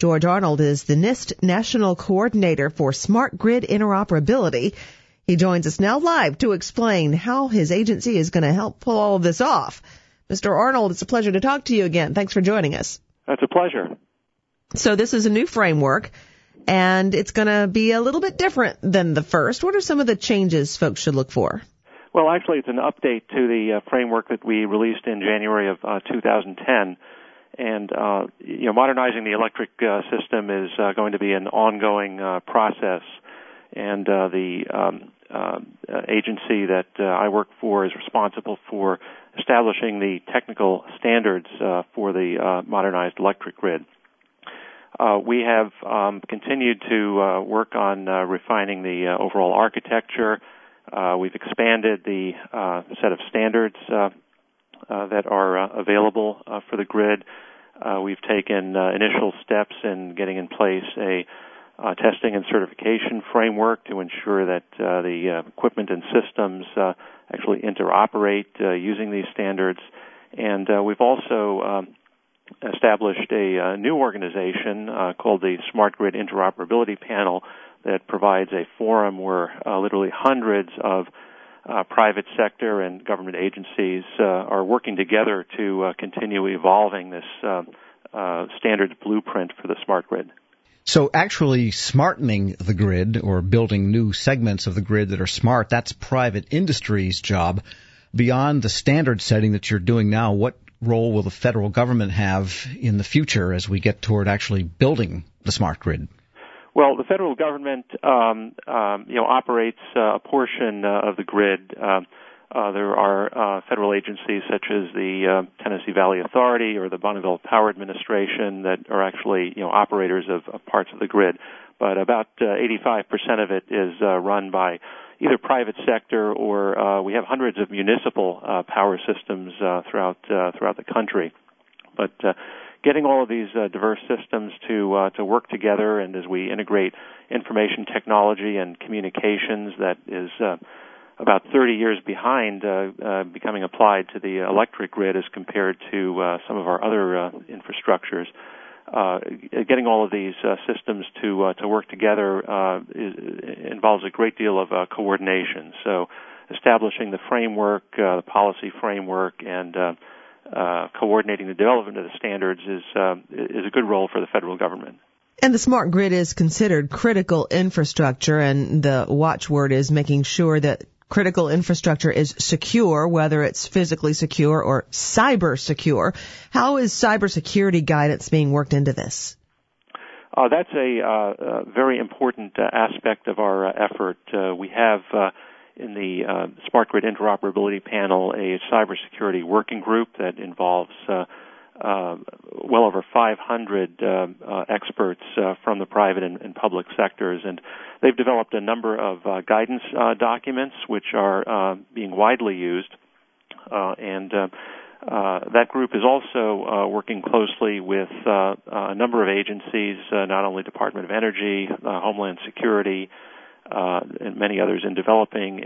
George Arnold is the NIST National Coordinator for Smart Grid Interoperability. He joins us now live to explain how his agency is going to help pull all of this off. Mr. Arnold, it's a pleasure to talk to you again. Thanks for joining us. That's a pleasure. So this is a new framework, and it's going to be a little bit different than the first. What are some of the changes folks should look for? Well, actually, it's an update to the framework that we released in January of 2010. And, modernizing the electric system is going to be an ongoing process. And the agency that I work for is responsible for establishing the technical standards for the modernized electric grid. We have continued to work on refining the overall architecture. We've expanded the set of standards that are available for the grid. We've taken initial steps in getting in place a testing and certification framework to ensure that the equipment and systems actually interoperate using these standards. And we've also established a new organization called the Smart Grid Interoperability Panel that provides a forum where literally hundreds of private sector and government agencies are working together to continue evolving this standards blueprint for the smart grid. So actually smartening the grid or building new segments of the grid that are smart, that's private industry's job. Beyond the standard setting that you're doing now, what role will the federal government have in the future as we get toward actually building the smart grid? Well, the federal government, operates a portion of the grid. There are federal agencies such as the Tennessee Valley Authority or the Bonneville Power Administration that are actually, operators of parts of the grid. But about 85% of it is run by either private sector or we have hundreds of municipal power systems throughout the country. But getting all of these diverse systems to work together, and as we integrate information technology and communications, that is about 30 years behind becoming applied to the electric grid as compared to some of our other infrastructures. Getting all of these systems to work together involves a great deal of coordination. So establishing the framework, the policy framework, and coordinating the development of the standards is a good role for the federal government. And the smart grid is considered critical infrastructure, and the watchword is making sure that critical infrastructure is secure, whether it's physically secure or cyber secure. How is cybersecurity guidance being worked into this? That's a very important aspect of our effort. We have in the Smart Grid Interoperability Panel a cybersecurity working group that involves well over 500 experts from the private and public sectors, and they've developed a number of guidance documents which are being widely used, and that group is also working closely with a number of agencies, not only Department of Energy, Homeland Security, and many others, in developing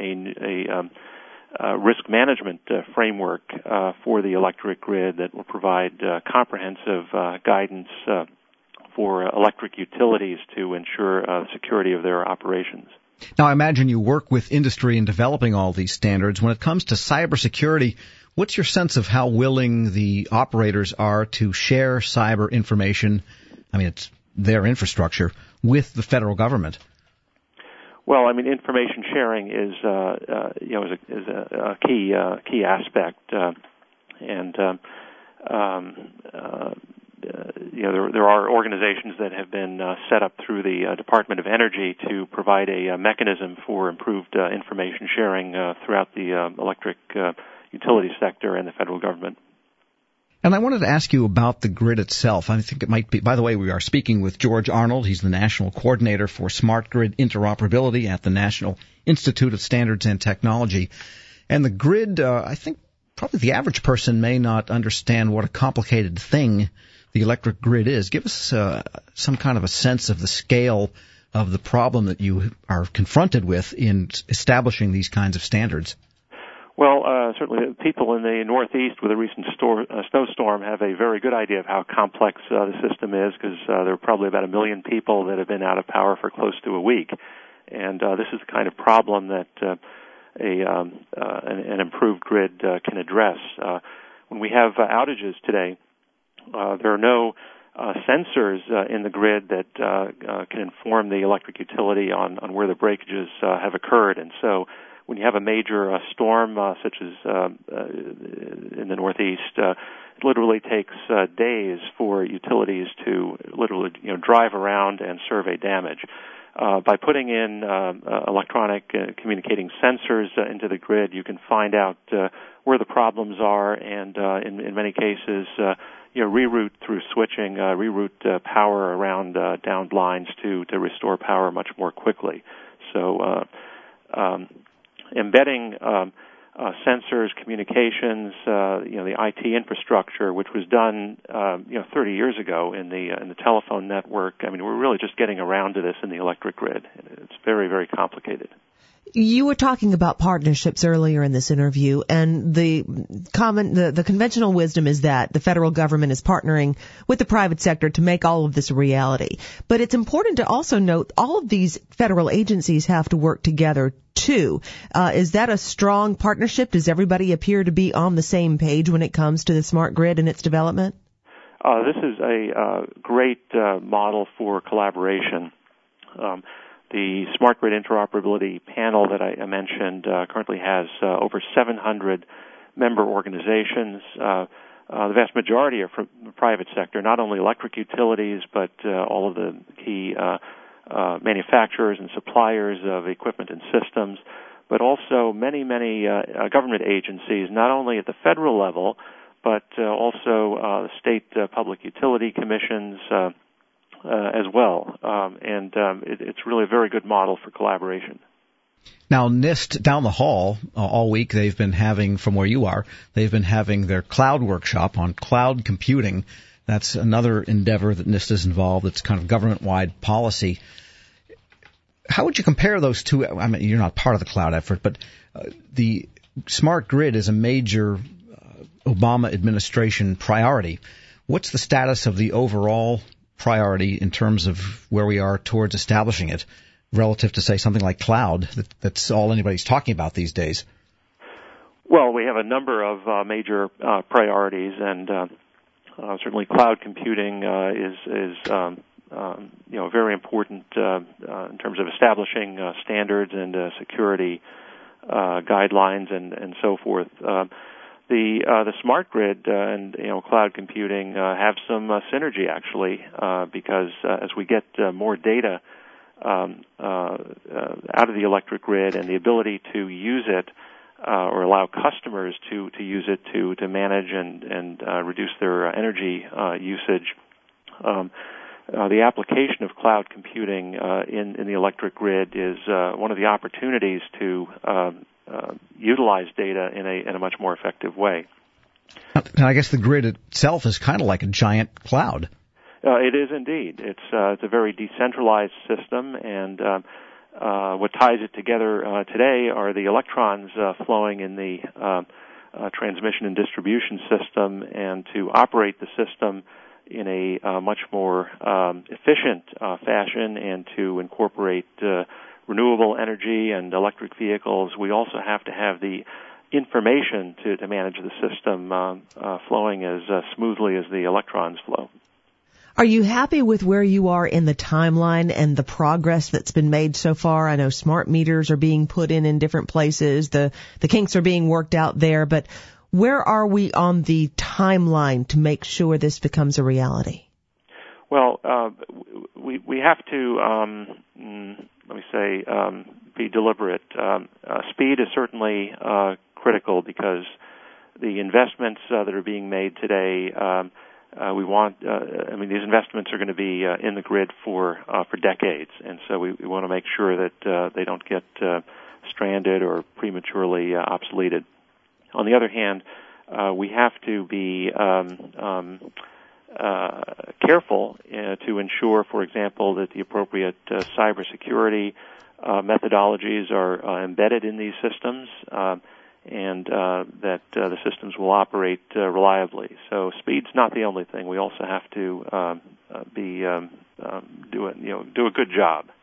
a risk management framework for the electric grid that will provide comprehensive guidance for electric utilities to ensure security of their operations. Now, I imagine you work with industry in developing all these standards. When it comes to cybersecurity, what's your sense of how willing the operators are to share cyber information? I mean, it's their infrastructure with the federal government. Well, I mean, information sharing is a key aspect, and there are organizations that have been set up through the Department of Energy to provide a mechanism for improved information sharing throughout the electric utility sector and the federal government. And I wanted to ask you about the grid itself. I think it might be, by the way, we are speaking with George Arnold. He's the National Coordinator for Smart Grid Interoperability at the National Institute of Standards and Technology. And the grid, I think probably the average person may not understand what a complicated thing the electric grid is. Give us some kind of a sense of the scale of the problem that you are confronted with in establishing these kinds of standards. Well, certainly people in the Northeast with a recent snowstorm have a very good idea of how complex the system is, because there are probably about 1 million people that have been out of power for close to a week. And this is the kind of problem that an improved grid can address. When we have outages today, there are no sensors in the grid that can inform the electric utility on where the breakages have occurred. And so when you have a major storm, such as in the Northeast, it literally takes days for utilities to literally drive around and survey damage. By putting in electronic communicating sensors into the grid, you can find out where the problems are, and in many cases, reroute through switching, reroute power around downed lines to restore power much more quickly. So embedding sensors, communications, the IT infrastructure, which was done 30 years ago in the telephone network. I mean, we're really just getting around to this in the electric grid. It's very, very complicated. You were talking about partnerships earlier in this interview, and the conventional wisdom is that the federal government is partnering with the private sector to make all of this a reality. But it's important to also note all of these federal agencies have to work together too. Is that a strong partnership? Does everybody appear to be on the same page when it comes to the smart grid and its development? This is a great model for collaboration. The Smart Grid Interoperability Panel that I mentioned currently has over 700 member organizations. The vast majority are from the private sector, not only electric utilities, but all of the key manufacturers and suppliers of equipment and systems, but also many government agencies, not only at the federal level, but also state public utility commissions, as well, and it's really a very good model for collaboration. Now, NIST down the hall all week, they've been having, from where you are, they've been having their cloud workshop on cloud computing. That's another endeavor that NIST is involved. It's kind of government-wide policy. How would you compare those two? I mean, you're not part of the cloud effort, but the smart grid is a major Obama administration priority. What's the status of the overall priority in terms of where we are towards establishing it relative to, say, something like cloud that's all anybody's talking about these days? Well, we have a number of major priorities, and certainly cloud computing is very important in terms of establishing standards and security guidelines and so forth. The smart grid and cloud computing have some synergy actually, because as we get more data out of the electric grid and the ability to use it or allow customers to use it to manage and reduce their energy usage, the application of cloud computing in the electric grid is one of the opportunities to utilize data in a much more effective way. And I guess the grid itself is kind of like a giant cloud. It is indeed. It's a very decentralized system, and what ties it together today are the electrons flowing in the transmission and distribution system, and to operate the system in a much more efficient fashion and to incorporate renewable energy and electric vehicles, we also have to have the information to manage the system flowing as smoothly as the electrons flow. Are you happy with where you are in the timeline and the progress that's been made so far? I know smart meters are being put in different places. The kinks are being worked out there, but where are we on the timeline to make sure this becomes a reality? Well, we have to, be deliberate. Speed is certainly critical because the investments that are being made today, these investments are going to be in the grid for decades, and so we want to make sure that they don't get stranded or prematurely obsoleted. On the other hand, we have to be careful to ensure, for example, that the appropriate cybersecurity methodologies are embedded in these systems, and that the systems will operate reliably. So speed's not the only thing. We also have to do a good job.